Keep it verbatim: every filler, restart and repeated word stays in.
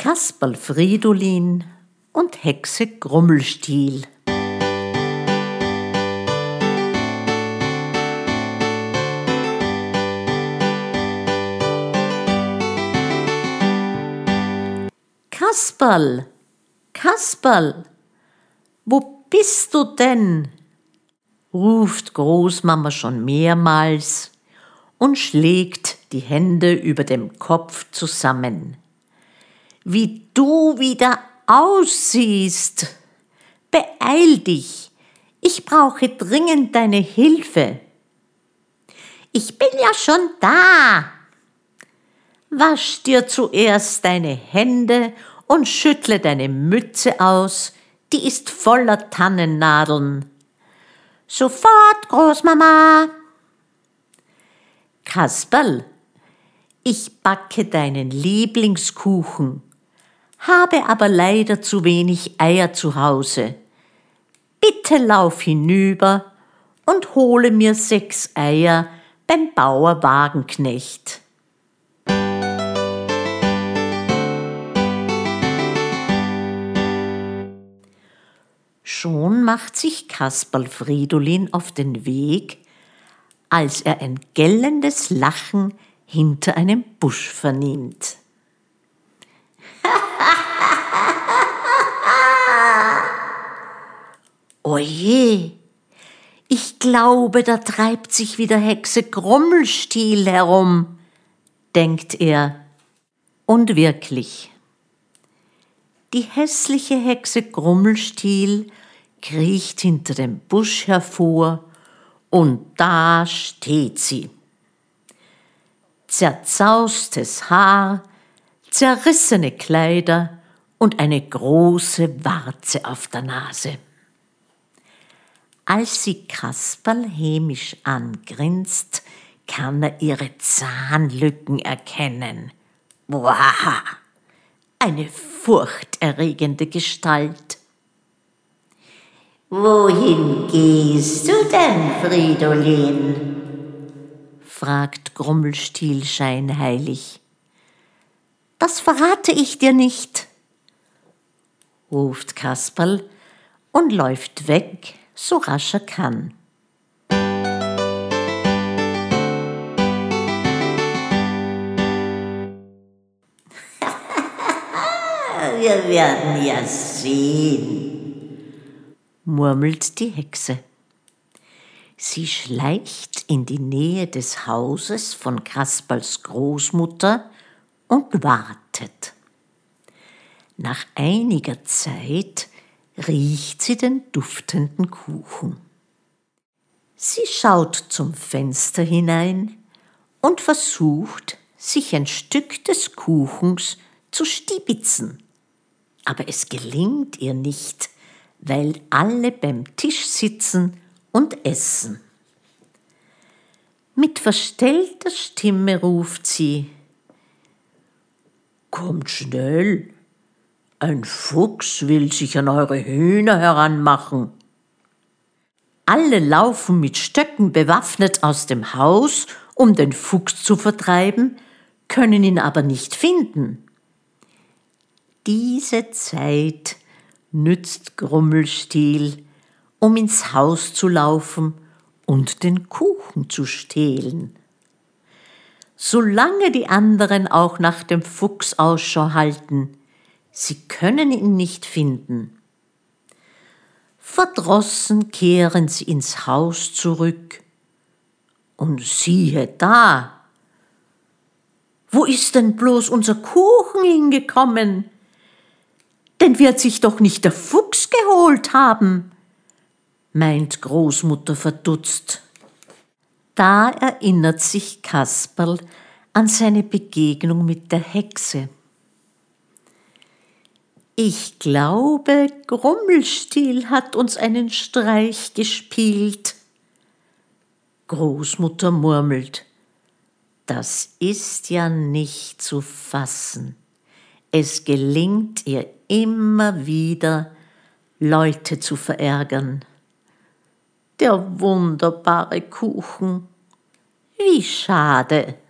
Kasperl Fridolin und Hexe Grummelstiel. Kasperl, Kasperl, wo bist du denn? Ruft Großmama schon mehrmals und schlägt die Hände über dem Kopf zusammen. Wie du wieder aussiehst! Beeil dich, ich brauche dringend deine Hilfe. Ich bin ja schon da. Wasch dir zuerst deine Hände und schüttle deine Mütze aus, die ist voller Tannennadeln. Sofort, Großmama! Kasperl, ich backe deinen Lieblingskuchen, habe aber leider zu wenig Eier zu Hause. Bitte lauf hinüber und hole mir sechs Eier beim Bauer Wagenknecht. Schon macht sich Kasperl Fridolin auf den Weg, als er ein gellendes Lachen hinter einem Busch vernimmt. Oje, ich glaube, da treibt sich wieder Hexe Grummelstiel herum, denkt er. Und wirklich, die hässliche Hexe Grummelstiel kriecht hinter dem Busch hervor und da steht sie. Zerzaustes Haar, zerrissene Kleider und eine große Warze auf der Nase. Als sie Kasperl hämisch angrinst, kann er ihre Zahnlücken erkennen. Wow, eine furchterregende Gestalt. »Wohin gehst du denn, Fridolin?« fragt Grummelstiel scheinheilig. »Das verrate ich dir nicht«, ruft Kasperl und läuft weg, so rasch er kann. »Wir werden ja sehen«, murmelt die Hexe. Sie schleicht in die Nähe des Hauses von Kasperls Großmutter und wartet. Nach einiger Zeit riecht sie den duftenden Kuchen. Sie schaut zum Fenster hinein und versucht, sich ein Stück des Kuchens zu stibitzen. Aber es gelingt ihr nicht, weil alle beim Tisch sitzen und essen. Mit verstellter Stimme ruft sie: »Kommt schnell, ein Fuchs will sich an eure Hühner heranmachen.« Alle laufen mit Stöcken bewaffnet aus dem Haus, um den Fuchs zu vertreiben, können ihn aber nicht finden. Diese Zeit nützt Grummelstiel, um ins Haus zu laufen und den Kuchen zu stehlen. Solange die anderen auch nach dem Fuchs Ausschau halten, sie können ihn nicht finden. Verdrossen kehren sie ins Haus zurück. Und siehe da! Wo ist denn bloß unser Kuchen hingekommen? Den wird sich doch nicht der Fuchs geholt haben, meint Großmutter verdutzt. Da erinnert sich Kasperl an seine Begegnung mit der Hexe. Ich glaube, Grummelstiel hat uns einen Streich gespielt. Großmutter murmelt: Das ist ja nicht zu fassen. Es gelingt ihr immer wieder, Leute zu verärgern. Der wunderbare Kuchen. Wie schade.